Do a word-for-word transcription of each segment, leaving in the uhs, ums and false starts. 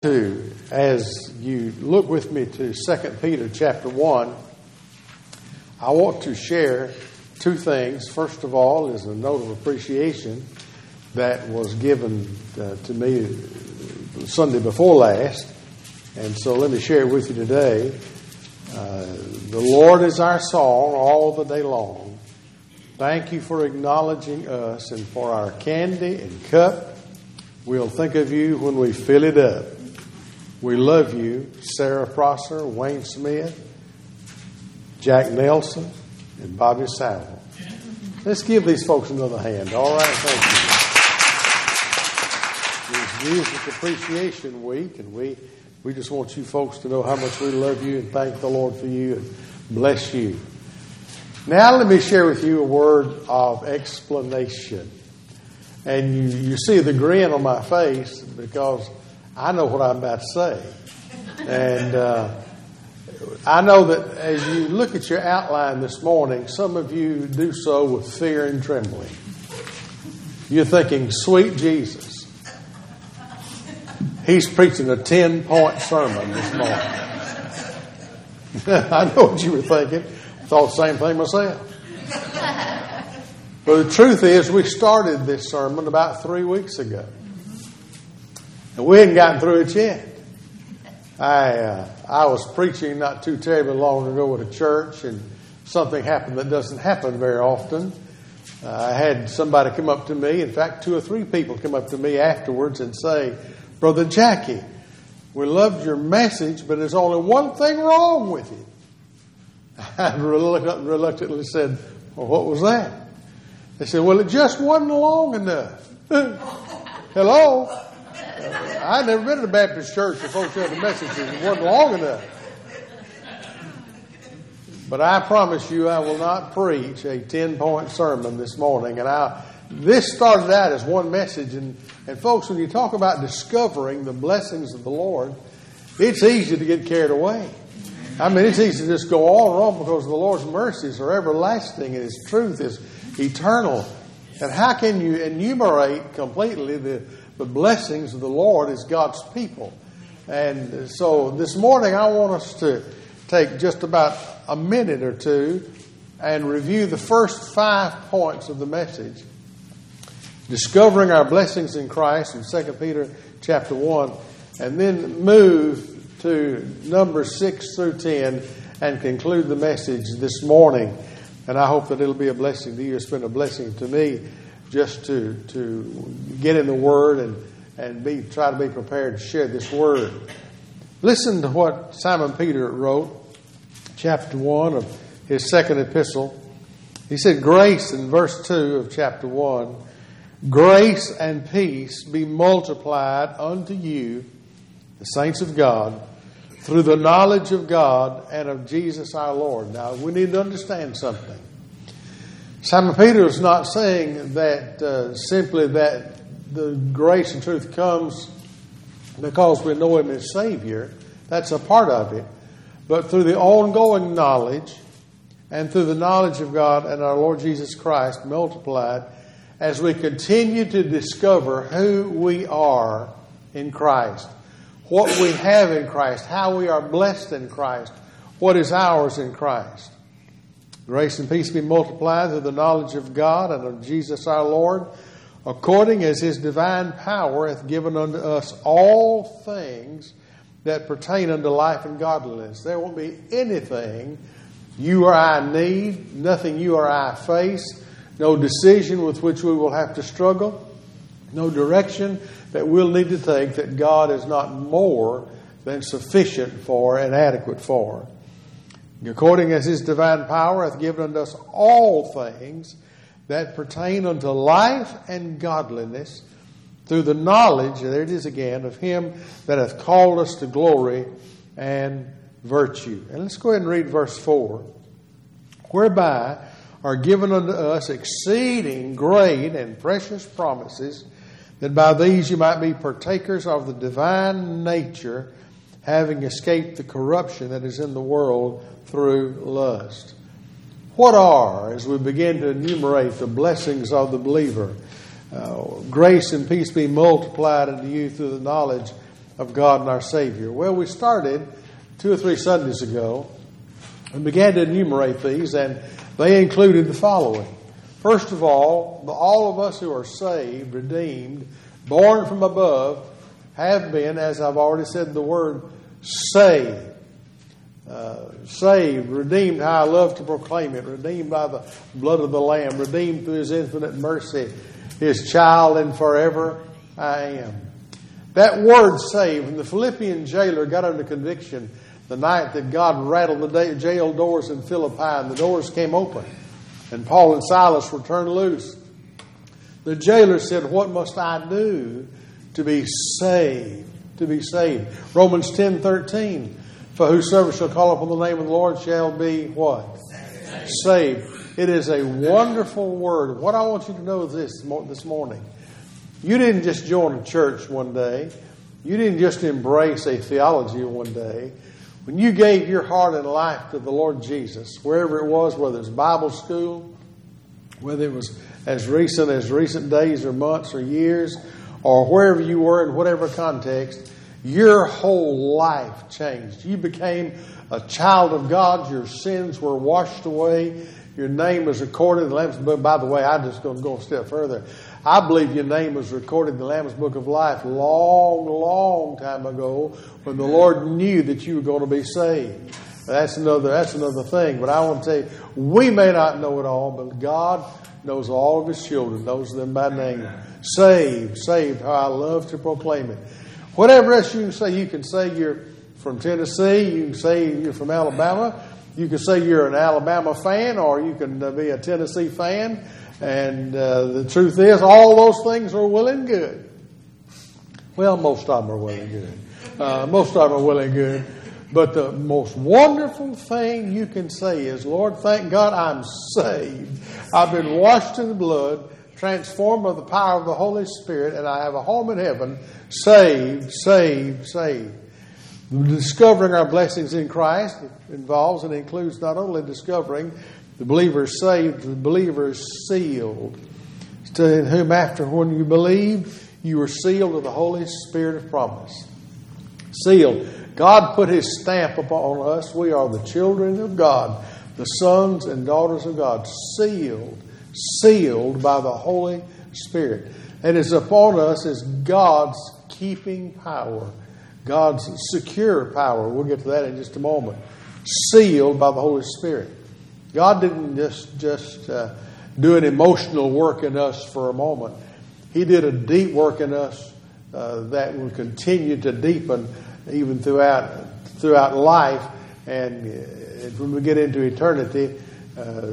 To, as you look with me to Second Peter chapter one, I want to share two things. First of all is a note of appreciation that was given uh, to me Sunday before last. And so let me share it with you today. Uh, the Lord is our song all the day long. Thank you for acknowledging us, and for our candy and cup, we'll think of you when we fill it up. We love you, Sarah Prosser, Wayne Smith, Jack Nelson, and Bobby Saville. Let's give these folks another hand. All right, thank you. It's Music Appreciation Week, and we, we just want you folks to know how much we love you and thank the Lord for you and bless you. Now let me share with you a word of explanation. And you, you see the grin on my face because I know what I'm about to say. And uh, I know that as you look at your outline this morning, some of you do so with fear and trembling. You're thinking, sweet Jesus, he's preaching a ten-point sermon this morning. I know what you were thinking. I thought the same thing myself. But the truth is, we started this sermon about three weeks ago. And we hadn't gotten through it yet. I uh, I was preaching not too terribly long ago at a church, and something happened that doesn't happen very often. Uh, I had somebody come up to me, in fact, two or three people come up to me afterwards and say, Brother Jackie, we loved your message, but there's only one thing wrong with it. I reluctantly said, well, what was that? They said, well, it just wasn't long enough. Hello? I'd never been in a Baptist church where folks had the messages. It wasn't long enough. But I promise you I will not preach a ten-point sermon this morning. And I, this started out as one message. And, and folks, when you talk about discovering the blessings of the Lord, it's easy to get carried away. I mean, it's easy to just go on and on because the Lord's mercies are everlasting and His truth is eternal. And how can you enumerate completely the The blessings of the Lord as God's people? And so this morning I want us to take just about a minute or two and review the first five points of the message. Discovering our blessings in Christ in Second Peter chapter one, and then move to Numbers six through ten and conclude the message this morning. And I hope that it'll be a blessing to you. It's been a blessing to me just to to get in the Word and, and be try to be prepared to share this Word. Listen to what Simon Peter wrote, chapter one of his second epistle. He said, grace, in verse two of chapter one, grace and peace be multiplied unto you, the saints of God, through the knowledge of God and of Jesus our Lord. Now, we need to understand something. Simon Peter is not saying that uh, simply that the grace and truth comes because we know Him as Savior. That's a part of it. But through the ongoing knowledge and through the knowledge of God and our Lord Jesus Christ multiplied as we continue to discover who we are in Christ, what we have in Christ, how we are blessed in Christ, what is ours in Christ. Grace and peace be multiplied through the knowledge of God and of Jesus our Lord, according as His divine power hath given unto us all things that pertain unto life and godliness. There won't be anything you or I need, nothing you or I face, no decision with which we will have to struggle, no direction that we'll need to take that God is not more than sufficient for and adequate for. According as His divine power hath given unto us all things that pertain unto life and godliness, through the knowledge, there it is again, of Him that hath called us to glory and virtue. And let's go ahead and read verse four. Whereby are given unto us exceeding great and precious promises, that by these you might be partakers of the divine nature, having escaped the corruption that is in the world through lust. What are, as we begin to enumerate the blessings of the believer, uh, grace and peace be multiplied unto you through the knowledge of God and our Savior. Well, we started two or three Sundays ago and began to enumerate these, and they included the following. First of all, all of us who are saved, redeemed, born from above, have been, as I've already said the word, saved. Uh, saved, redeemed, how I love to proclaim it, redeemed by the blood of the Lamb, redeemed through His infinite mercy, His child, and forever I am. That word saved, when the Philippian jailer got under conviction the night that God rattled the jail doors in Philippi and the doors came open and Paul and Silas were turned loose, the jailer said, "What must I do to be saved?" To be saved. Romans ten thirteen. For whosoever shall call upon the name of the Lord shall be what? Saved. Saved. It is a wonderful word. What I want you to know is this this morning. You didn't just join a church one day. You didn't just embrace a theology one day. When you gave your heart and life to the Lord Jesus, wherever it was, whether it's Bible school, whether it was as recent as recent days or months or years, or wherever you were in whatever context, your whole life changed. You became a child of God. Your sins were washed away. Your name was recorded in the Lamb's Book. By the way, I'm just going to go a step further. I believe your name was recorded in the Lamb's Book of Life long, long time ago when the Lord knew that you were going to be saved. That's another, that's another thing. But I want to tell you, we may not know it all, but God knows all of His children, knows them by name. Saved, saved, how I love to proclaim it. Whatever else you can say, you can say you're from Tennessee, you can say you're from Alabama, you can say you're an Alabama fan, or you can uh, be a Tennessee fan. And uh, the truth is, all those things are well and good. Well, most of them are well and good. Uh, most of them are well and good. But the most wonderful thing you can say is, Lord, thank God I'm saved. I've been washed in the blood, transformed by the power of the Holy Spirit, and I have a home in heaven. Saved, saved, saved. Discovering our blessings in Christ involves and includes not only discovering the believer is saved, the believer is sealed. To whom after when you believe, you were sealed with the Holy Spirit of promise. Sealed. God put His stamp upon us. We are the children of God, the sons and daughters of God. Sealed. Sealed by the Holy Spirit. And is upon us is God's keeping power. God's secure power. We'll get to that in just a moment. Sealed by the Holy Spirit. God didn't just, just uh, do an emotional work in us for a moment. He did a deep work in us uh, that will continue to deepen even throughout throughout life. And uh, when we get into eternity, uh,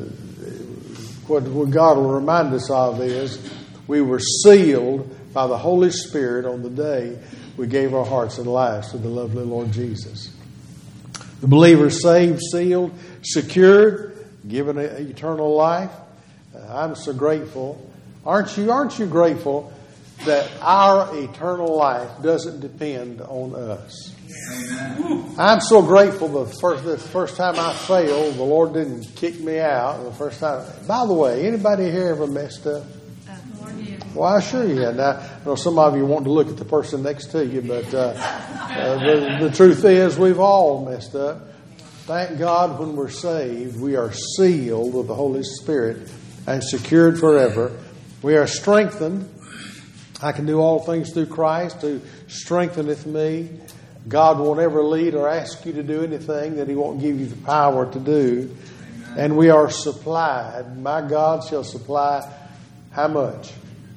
what, what God will remind us of is we were sealed by the Holy Spirit on the day we gave our hearts and lives to the lovely Lord Jesus. The believer saved, sealed, secured, given an eternal life. Uh, I'm so grateful. Aren't you? Aren't you grateful that our eternal life doesn't depend on us? Amen. I'm so grateful the first the first time I failed, the Lord didn't kick me out. The first time. By the way, anybody here ever messed up? Well, I assure you. Now, I know some of you want to look at the person next to you, but uh, uh, the, the truth is we've all messed up. Thank God when we're saved, we are sealed with the Holy Spirit and secured forever. We are strengthened. I can do all things through Christ who strengtheneth me. God won't ever lead or ask you to do anything that He won't give you the power to do. Amen. And we are supplied. My God shall supply how much?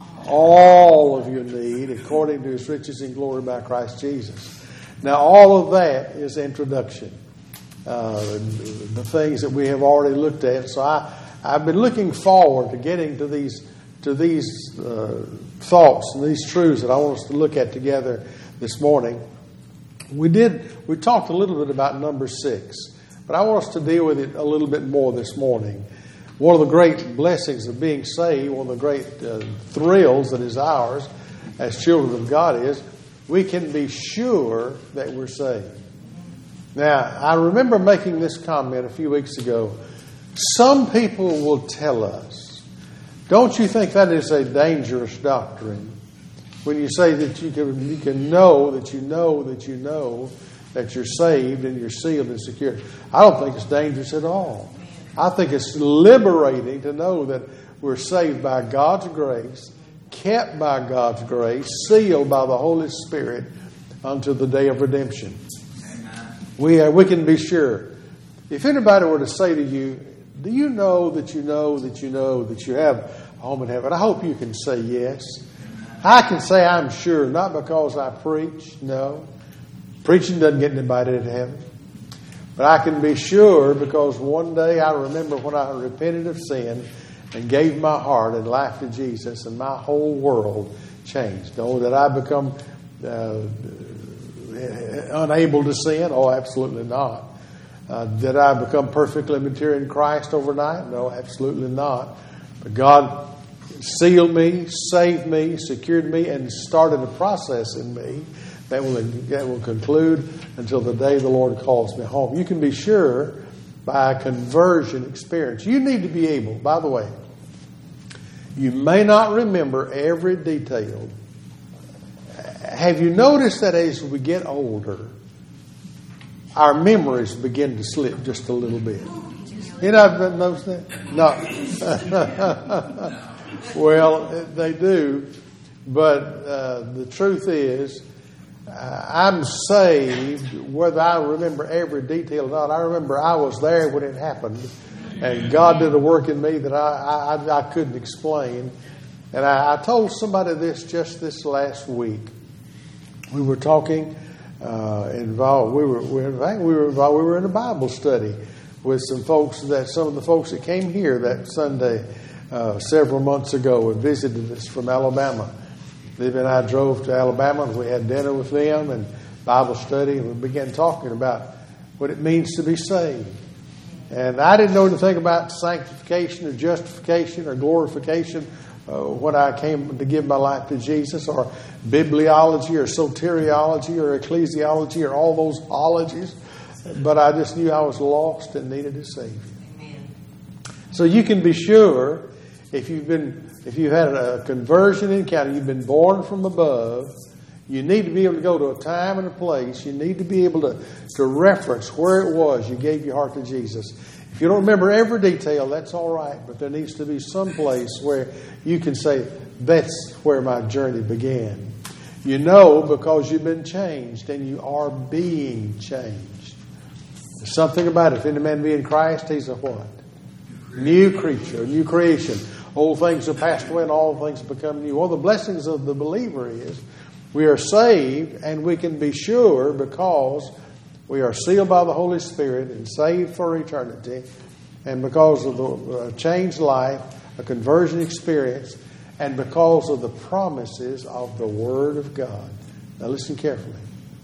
All of your need according to His riches in glory by Christ Jesus. Now all of that is introduction. Uh, the things that we have already looked at. So I, I've been looking forward to getting to these to these uh, thoughts and these truths that I want us to look at together this morning. We did we talked a little bit about number six, but I want us to deal with it a little bit more this morning. One of the great blessings of being saved, one of the great uh, thrills that is ours as children of God is we can be sure that we're saved. Now, I remember making this comment a few weeks ago. Some people will tell us, don't you think that is a dangerous doctrine? when you say that you can, you can know that you know that you know that you're saved and you're sealed and secured. I don't think it's dangerous at all. I think it's liberating to know that we're saved by God's grace, kept by God's grace, sealed by the Holy Spirit unto the day of redemption. We, uh, we can be sure. If anybody were to say to you, do you know that you know that you know that you have a home in heaven? I hope you can say yes. I can say I'm sure, not because I preach, no. Preaching doesn't get anybody to heaven. But I can be sure because one day I remember when I repented of sin and gave my heart and life to Jesus, and my whole world changed. Oh, did I become uh, unable to sin? Oh, absolutely not. Uh, did I become perfectly mature in Christ overnight? No, absolutely not. But God sealed me, saved me, secured me, and started a process in me that will, that will conclude until the day the Lord calls me home. You can be sure by a conversion experience. You need to be able, by the way, you may not remember every detail. Have you noticed that as we get older, our memories begin to slip just a little bit? You know, I've noticed that? No. Well, they do. But uh, the truth is, uh, I'm saved whether I remember every detail or not. I remember I was there when it happened. And God did a work in me that I, I, I couldn't explain. And I, I told somebody this just this last week. We were talking, uh, involved. We were, we, in fact, we were involved. We were in a Bible study with some folks that some of the folks that came here that Sunday uh, several months ago and visited us from Alabama. Libby and I drove to Alabama and we had dinner with them and Bible study, and we began talking about what it means to be saved. And I didn't know anything about sanctification or justification or glorification uh, when I came to give my life to Jesus, or bibliology or soteriology or ecclesiology or all those ologies. But I just knew I was lost and needed a Savior. Amen. So you can be sure if you've been, if you've had a conversion encounter, you've been born from above, you need to be able to go to a time and a place. You need to be able to, to reference where it was you gave your heart to Jesus. If you don't remember every detail, that's all right. But there needs to be some place where you can say, that's where my journey began. You know because you've been changed and you are being changed. There's something about it. If any man be in Christ, he's a what? New creature, new creation. Old things have passed away and all things have become new. One of the blessings of the believer is we are saved, and we can be sure because we are sealed by the Holy Spirit and saved for eternity, and because of the uh, changed life, a conversion experience, and because of the promises of the Word of God. Now listen carefully.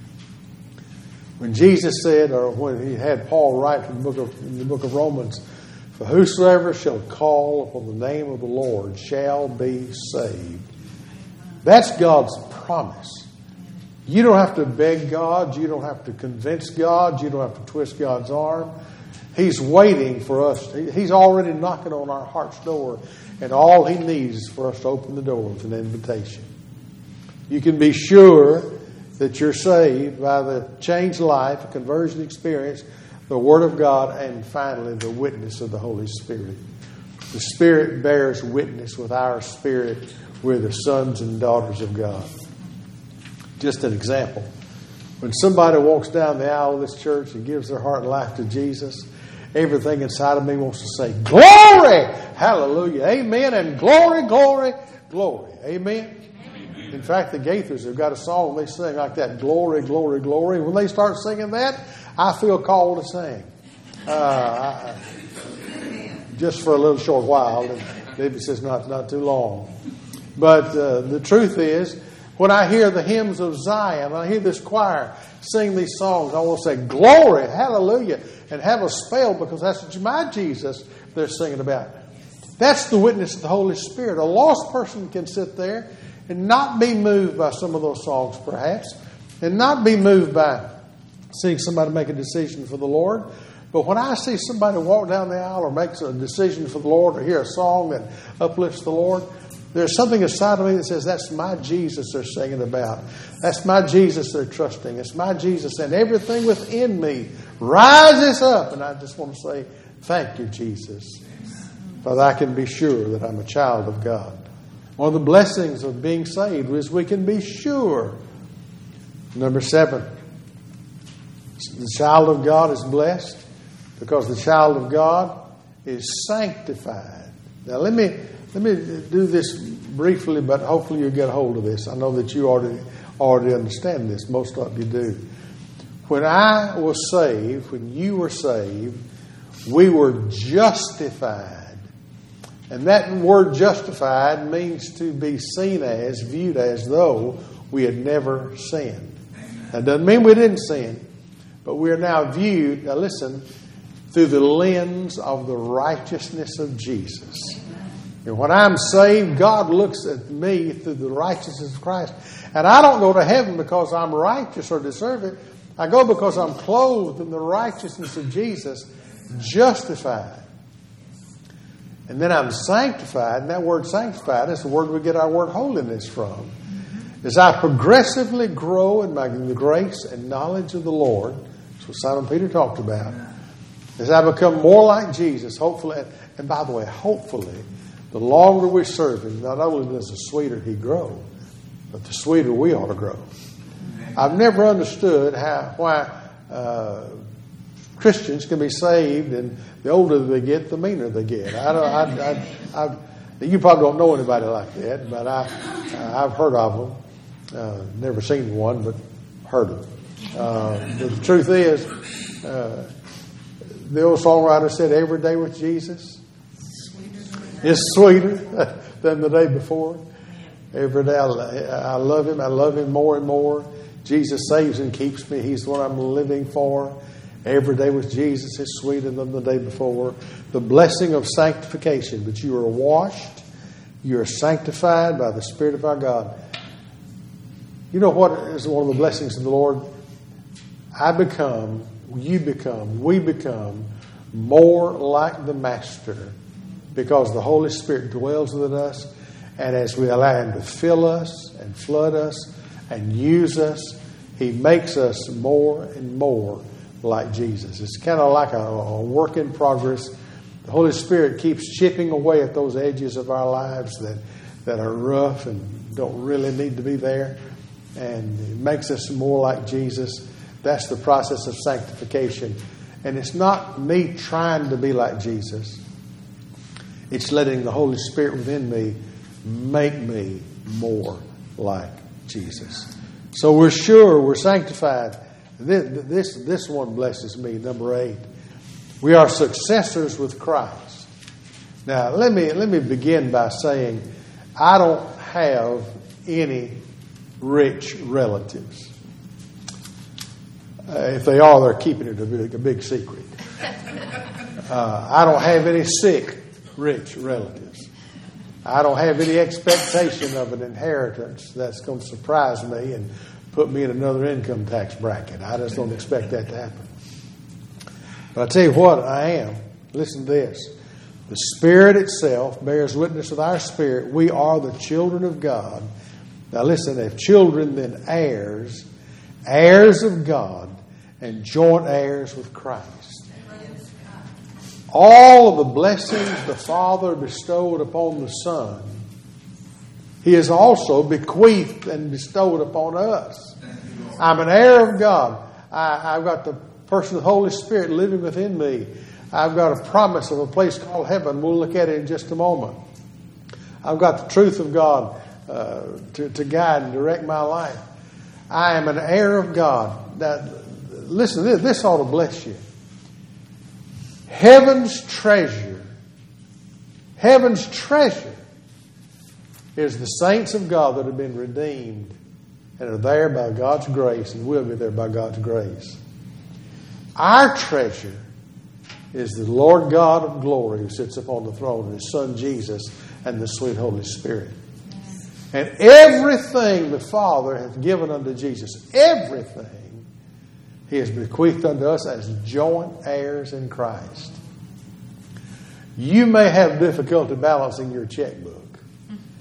When Jesus said, or when he had Paul write in the book of, in the book of Romans, for whosoever shall call upon the name of the Lord shall be saved. That's God's promise. You don't have to beg God. You don't have to convince God. You don't have to twist God's arm. He's waiting for us. He's already knocking on our heart's door. And all He needs is for us to open the door with an invitation. You can be sure that you're saved by the changed life, a conversion experience, the Word of God, and finally the witness of the Holy Spirit. The Spirit bears witness with our spirit. We're the sons and daughters of God. Just an example. When somebody walks down the aisle of this church and gives their heart and life to Jesus, everything inside of me wants to say, glory! Hallelujah! Amen! And glory, glory, glory. Amen? Amen. In fact, the Gaithers have got a song they sing like that, glory, glory, glory. When they start singing that, I feel called to sing. Uh, I, just for a little short while. And maybe says not, not too long. But uh, the truth is, when I hear the hymns of Zion, I hear this choir sing these songs, I will say, glory, hallelujah, and have a spell, because that's what my Jesus they're singing about. That's the witness of the Holy Spirit. A lost person can sit there and not be moved by some of those songs, perhaps, and not be moved by seeing somebody make a decision for the Lord. But when I see somebody walk down the aisle or makes a decision for the Lord, or hear a song that uplifts the Lord, There's something inside of me that says, that's my Jesus they're singing about. That's my Jesus they're trusting. It's my Jesus. And everything within me rises up. And I just want to say, thank you, Jesus. Father, I can be sure that I'm a child of God. One of the blessings of being saved is we can be sure. Number seven, the child of God is blessed because the child of God is sanctified. Now let me let me do this briefly, but hopefully you'll get a hold of this. I know that you already already understand this. Most of you do. When I was saved, when you were saved, we were justified. And that word justified means to be seen as, viewed as though we had never sinned. That doesn't mean we didn't sin, but we are now viewed, now listen, through the lens of the righteousness of Jesus. And when I'm saved, God looks at me through the righteousness of Christ. And I don't go to heaven because I'm righteous or deserve it. I go because I'm clothed in the righteousness of Jesus, justified. And then I'm sanctified, and that word sanctified is the word we get our word holiness from. As I progressively grow in my the grace and knowledge of the Lord, that's what Simon Peter talked about, as I become more like Jesus, hopefully, and by the way, hopefully, the longer we serve Him, not only does the sweeter He grow, but the sweeter we ought to grow. I've never understood how why uh, Christians can be saved, and the older they get, the meaner they get. I don't. I, I, I, you probably don't know anybody like that, but I, I've heard of them. Uh, never seen one, but heard them. Uh, but the truth is, uh, the old songwriter said, "Every day with Jesus is sweeter than the day before." Every day I, I love Him. I love Him more and more. Jesus saves and keeps me. He's the one I'm living for. Every day with Jesus is sweeter than the day before. The blessing of sanctification. But you are washed. You are sanctified by the Spirit of our God. You know what is one of the blessings of the Lord? I become, you become, we become more like the Master because the Holy Spirit dwells within us. And as we allow Him to fill us and flood us and use us, He makes us more and more like Jesus. It's kind of like a, a work in progress. The Holy Spirit keeps chipping away at those edges of our lives that, that are rough and don't really need to be there. And it makes us more like Jesus. That's the process of sanctification. And it's not me trying to be like Jesus. It's letting the Holy Spirit within me make me more like Jesus. So we're sure we're sanctified. This, this, this one blesses me. Number eight. We are successors with Christ. Now, let me, let me begin by saying I don't have any rich relatives. Uh, if they are, they're keeping it a big, a big secret. Uh, I don't have any sick, rich relatives. I don't have any expectation of an inheritance that's going to surprise me and put me in another income tax bracket. I just don't expect that to happen. But I tell you what, I am. Listen to this. The Spirit itself bears witness with our spirit. We are the children of God. Now listen, if children, then heirs, heirs of God, and joint heirs with Christ. All of the blessings the Father bestowed upon the Son, He has also bequeathed and bestowed upon us. I'm an heir of God. I, I've got the person of the Holy Spirit living within me. I've got a promise of a place called heaven. We'll look at it in just a moment. I've got the truth of God uh, to, to guide and direct my life. I am an heir of God. Now, listen, this, this ought to bless you. Heaven's treasure, heaven's treasure is the saints of God that have been redeemed and are there by God's grace and will be there by God's grace. Our treasure is the Lord God of glory who sits upon the throne, and His Son Jesus and the sweet Holy Spirit. And everything the Father hath given unto Jesus, everything He has bequeathed unto us as joint heirs in Christ. You may have difficulty balancing your checkbook.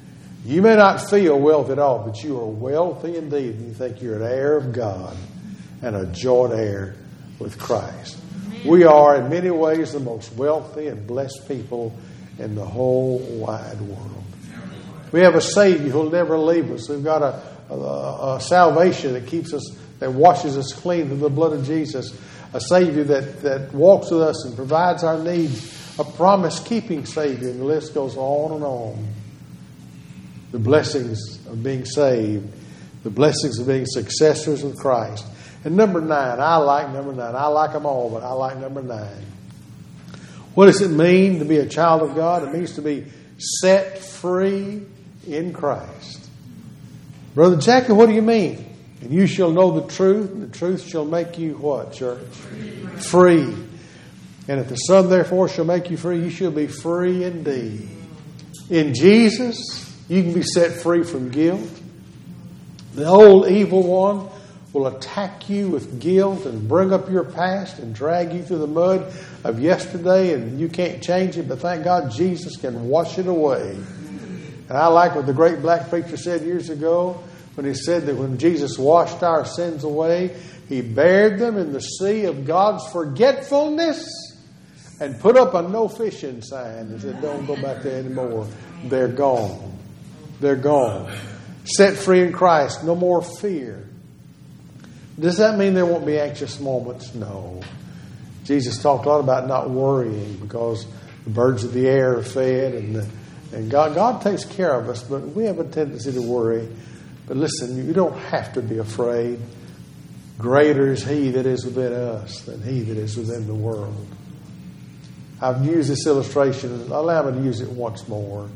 You may not feel wealthy at all, but you are wealthy indeed, and you think you're an heir of God and a joint heir with Christ. We are, in many ways, the most wealthy and blessed people in the whole wide world. We have a Savior who will never leave us. We've got a, a, a salvation that keeps us, that washes us clean through the blood of Jesus. A Savior that, that walks with us and provides our needs. A promise-keeping Savior, and the list goes on and on. The blessings of being saved. The blessings of being successors of Christ. And number nine, I like number nine. I like them all, but I like number nine. What does it mean to be a child of God? It means to be set free in Christ. Brother Jackie, what do you mean? And you shall know the truth, and the truth shall make you what, church? Free. Free. And if the Son therefore shall make you free, you shall be free indeed. In Jesus, you can be set free from guilt. The old evil one will attack you with guilt and bring up your past and drag you through the mud of yesterday, and you can't change it, but thank God Jesus can wash it away. And I like what the great black preacher said years ago when he said that when Jesus washed our sins away, He buried them in the sea of God's forgetfulness and put up a no fishing sign and said, don't go back there anymore. They're gone. They're gone. Set free in Christ. No more fear. Does that mean there won't be anxious moments? No. Jesus talked a lot about not worrying because the birds of the air are fed and the, and God, God takes care of us, but we have a tendency to worry. But listen, you don't have to be afraid. Greater is He that is within us than he that is within the world. I've used this illustration. Allow me to use it once more.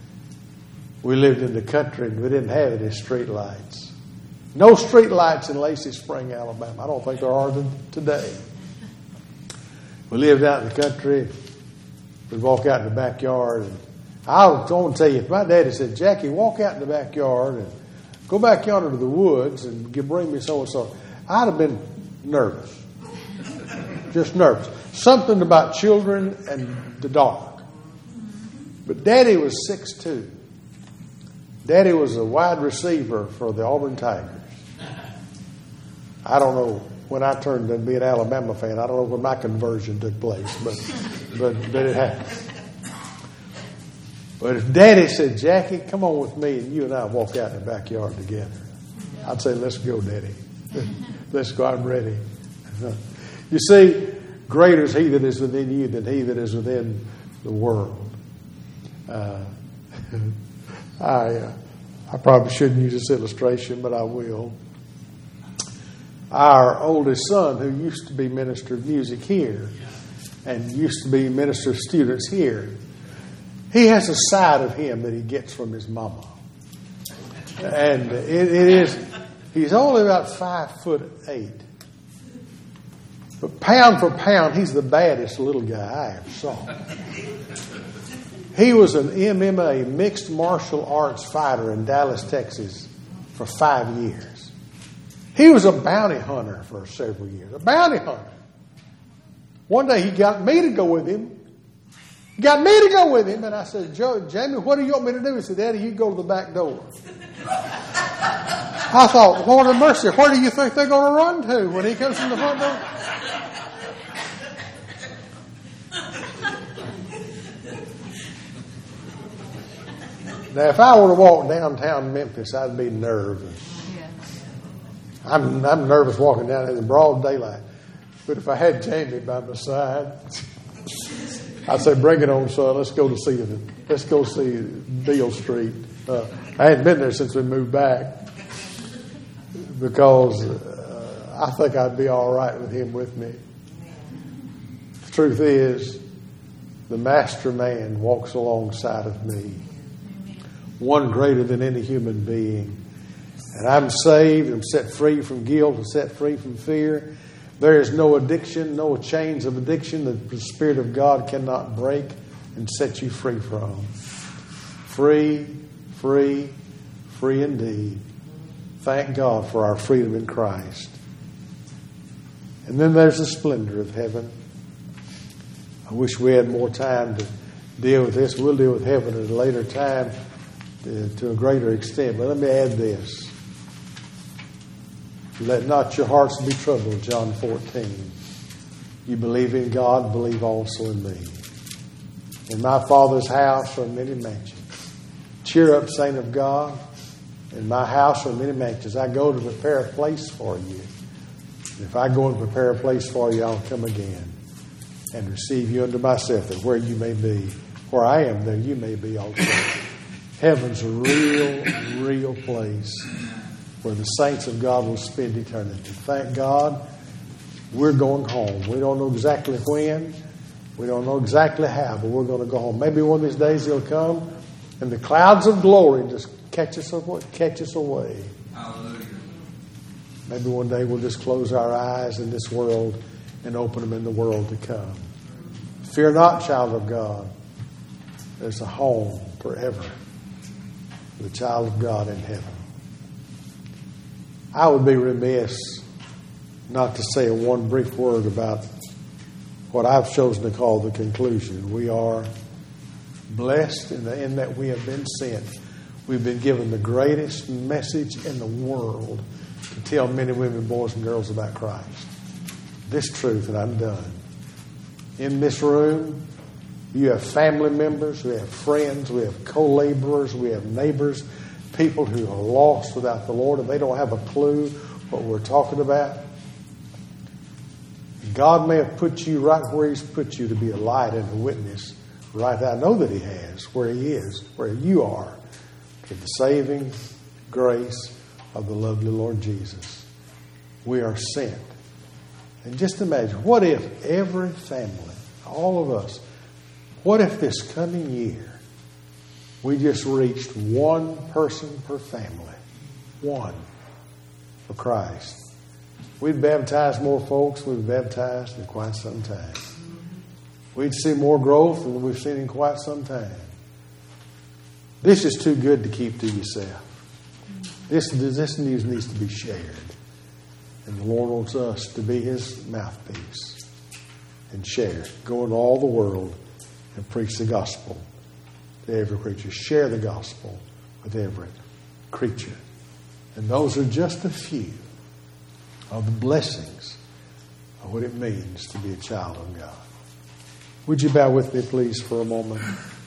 We lived in the country and we didn't have any street lights. No street lights in Lacey Spring, Alabama. I don't think there are today. We lived out in the country. We'd walk out in the backyard. And I was going to tell you, if my daddy said, Jackie, walk out in the backyard and go back yonder to the woods and bring me so-and-so, I'd have been nervous. Just nervous. Something about children and the dark. But Daddy was six foot two. Daddy was a wide receiver for the Auburn Tigers. I don't know when I turned to be an Alabama fan. I don't know when my conversion took place, but but, but it happened. But if Daddy said, Jackie, come on with me and you and I walk out in the backyard together, I'd say, let's go, Daddy. Let's go, I'm ready. You see, greater is He that is within you than he that is within the world. Uh, I uh, I probably shouldn't use this illustration, but I will. Our oldest son, who used to be minister of music here and used to be minister of students here, he has a side of him that he gets from his mama. And it, it is, he's only about five foot eight. But pound for pound, he's the baddest little guy I ever saw. He was an M M A, mixed martial arts fighter in Dallas, Texas for five years. He was a bounty hunter for several years. A bounty hunter. One day he got me to go with him. He got me to go with him. And I said, Joe, Jamie, what do you want me to do? He said, Daddy, you go to the back door. I thought, Lord of mercy, where do you think they're going to run to when he comes from the front door? Now, if I were to walk downtown Memphis, I'd be nervous. Yeah. I'm I'm nervous walking down in the broad daylight. But if I had Jamie by my side, I'd say, "Bring it on, son. Let's go to see it. Let's go see Beale Street." Uh, I hadn't been there since we moved back because uh, I think I'd be all right with him with me. The truth is, the master man walks alongside of me. One greater than any human being. And I'm saved, I'm set free from guilt, I'm set free from fear. There is no addiction, no chains of addiction that the Spirit of God cannot break and set you free from. Free, free, free indeed. Thank God for our freedom in Christ. And then there's the splendor of heaven. I wish we had more time to deal with this. We'll deal with heaven at a later time. uh, to a greater extent. But let me add this. Let not your hearts be troubled, John fourteen. You believe in God, believe also in me. In my Father's house are many mansions. Cheer up, saint of God. In my house are many mansions. I go to prepare a place for you. If I go and prepare a place for you, I'll come again and receive you unto myself, that where you may be, where I am, there you may be also. Heaven's a real, real place where the saints of God will spend eternity. Thank God, we're going home. We don't know exactly when. We don't know exactly how, but we're going to go home. Maybe one of these days He'll come and the clouds of glory just catch us away. Catch us away. Hallelujah. Maybe one day we'll just close our eyes in this world and open them in the world to come. Fear not, child of God. There's a home forever for the child of God in heaven. I would be remiss not to say one brief word about what I've chosen to call the conclusion. We are blessed in, the, in that we have been sent. We've been given the greatest message in the world to tell men and women, boys and girls about Christ. This truth that I'm done. In this room, you have family members, we have friends, we have co-laborers, we have neighbors, people who are lost without the Lord and they don't have a clue what we're talking about. God may have put you right where He's put you to be a light and a witness. Right, I know that He has, where He is, where you are, to the saving grace of the lovely Lord Jesus. We are sent. And just imagine, what if every family, all of us, what if this coming year we just reached one person per family? One for Christ. We'd baptize more folks than we've baptized in quite some time. We'd see more growth than we've seen in quite some time. This is too good to keep to yourself. This, this news needs to be shared. And the Lord wants us to be His mouthpiece and share. Go into all the world and preach the gospel to every creature. Share the gospel with every creature. And those are just a few of the blessings of what it means to be a child of God. Would you bow with me, please, for a moment?